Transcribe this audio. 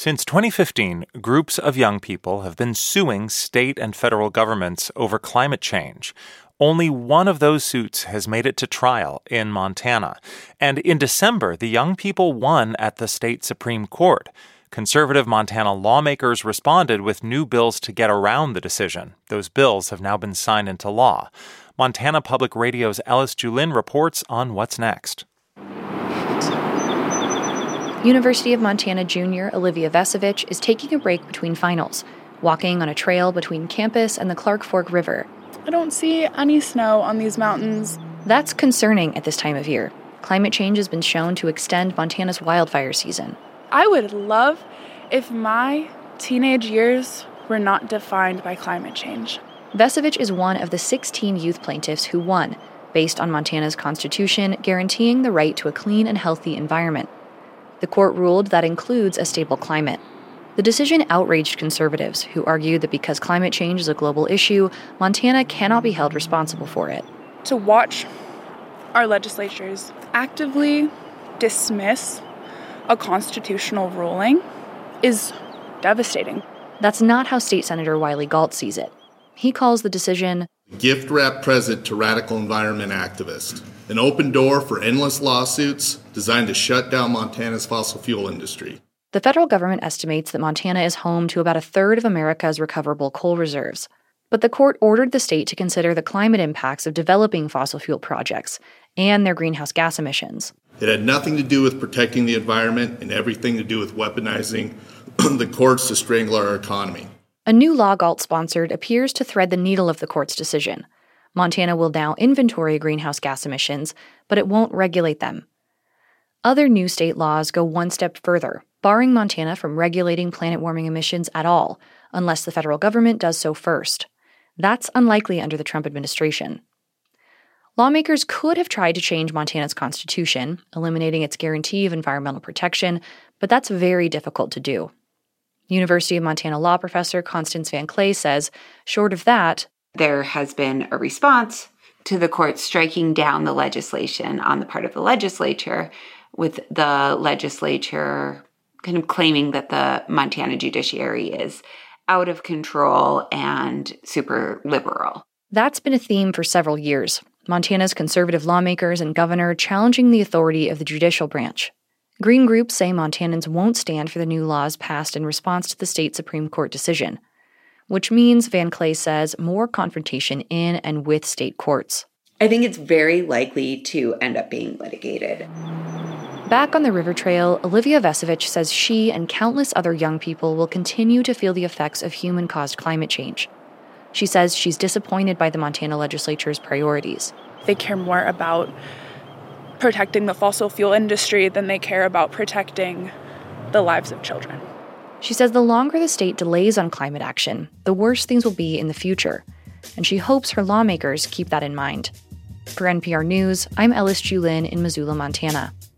Since 2015, groups of young people have been suing state and federal governments over climate change. Only one of those suits has made it to trial in Montana. And in December, the young people won at the state Supreme Court. Conservative Montana lawmakers responded with new bills to get around the decision. Those bills have now been signed into law. Montana Public Radio's Ellis Julin reports on what's next. University of Montana junior Olivia Vesevich is taking a break between finals, walking on a trail between campus and the Clark Fork River. I don't see any snow on these mountains. That's concerning at this time of year. Climate change has been shown to extend Montana's wildfire season. I would love if my teenage years were not defined by climate change. Vesevich is one of the 16 youth plaintiffs who won, based on Montana's constitution guaranteeing the right to a clean and healthy environment. The court ruled that includes a stable climate. The decision outraged conservatives, who argued that because climate change is a global issue, Montana cannot be held responsible for it. To watch our legislatures actively dismiss a constitutional ruling is devastating. That's not how State Senator Wiley Gault sees it. He calls the decision gift-wrap present to radical environment activists, an open door for endless lawsuits designed to shut down Montana's fossil fuel industry. The federal government estimates that Montana is home to about a third of America's recoverable coal reserves. But the court ordered the state to consider the climate impacts of developing fossil fuel projects and their greenhouse gas emissions. It had nothing to do with protecting the environment and everything to do with weaponizing the courts to strangle our economy. A new law Gault sponsored appears to thread the needle of the court's decision. Montana will now inventory greenhouse gas emissions, but it won't regulate them. Other new state laws go one step further, barring Montana from regulating planet-warming emissions at all, unless the federal government does so first. That's unlikely under the Trump administration. Lawmakers could have tried to change Montana's constitution, eliminating its guarantee of environmental protection, but that's very difficult to do. University of Montana law professor Constance Van Clay says, short of that, there has been a response to the court striking down the legislation on the part of the legislature, with the legislature kind of claiming that the Montana judiciary is out of control and super liberal. That's been a theme for several years. Montana's conservative lawmakers and governor challenging the authority of the judicial branch. Green groups say Montanans won't stand for the new laws passed in response to the state Supreme Court decision, which means, Van Clay says, more confrontation in and with state courts. I think it's very likely to end up being litigated. Back on the river trail, Olivia Vesevich says she and countless other young people will continue to feel the effects of human-caused climate change. She says she's disappointed by the Montana legislature's priorities. They care more about protecting the fossil fuel industry than they care about protecting the lives of children. She says the longer the state delays on climate action, the worse things will be in the future. And she hopes her lawmakers keep that in mind. For NPR News, I'm Ellis Julin in Missoula, Montana.